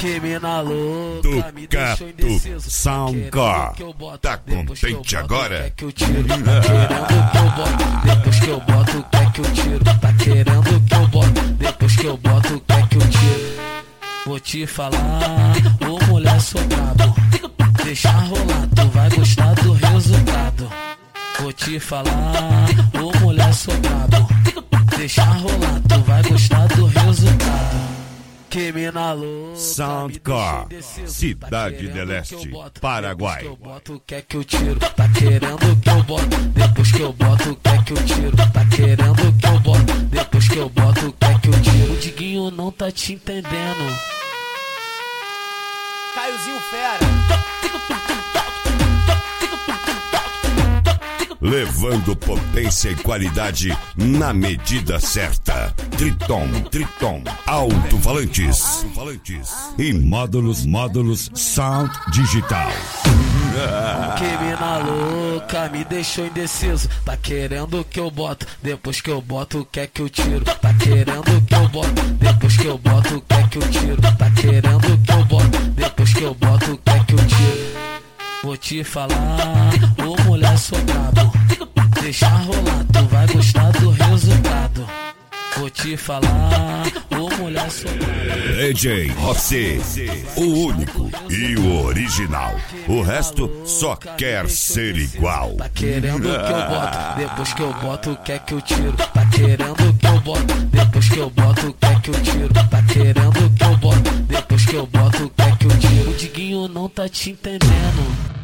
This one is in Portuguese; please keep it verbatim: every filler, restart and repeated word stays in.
Que mina louca, me deixou indeciso. Soundcore. Tá contente agora? Que eu tiro, tá querendo que eu boto. Depois que eu boto, quer que eu tiro. Tá querendo que eu boto. Depois que eu boto, quer que eu tiro. Vou te falar, ô mulher sou brabo. Deixa rolar, tu vai gostar do resultado. Vou te falar, ô mulher sou brabo. Deixa rolar, tu vai gostar do resultado. Que mina louca, Soundcore, Cidade tá de Leste, boto, Paraguai. Depois que eu boto, quer que eu tiro. Tá querendo que eu boto. Depois que eu boto, quer que eu tiro. Tá querendo que eu boto. Depois que eu boto, quer que eu tiro. O Diguinho não tá te entendendo. Caiozinho Fera. Levando potência e qualidade na medida certa. Triton, Triton, alto-falantes e módulos, módulos Sound Digital. Que mina louca, me deixou indeciso. Tá querendo que eu boto. Depois que eu boto, quer que eu tiro. Tá querendo que eu boto. Depois que eu boto, quer que eu tiro. Tá querendo que eu boto. Depois que eu boto, quer que eu tiro. Vou te falar, ô mulher sou brabo. Deixa rolar, tu vai gostar do resultado. Vou te falar, ô mulher sou brabo. D J Rossi, o único e o original. O resto só quer ser igual. Tá querendo que eu boto, depois que eu boto, quer que eu tiro. Tá querendo que eu boto, depois que eu boto, quer que eu tiro. Tá querendo que eu boto, depois que eu boto, quer que eu tiro. O Diguinho não tá te entendendo.